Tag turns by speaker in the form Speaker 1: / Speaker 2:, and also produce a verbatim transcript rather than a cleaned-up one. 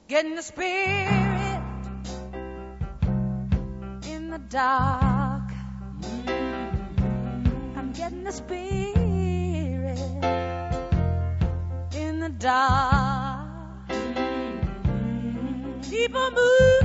Speaker 1: Getting the spirit in the dark. I'm getting the spirit in the dark. People move.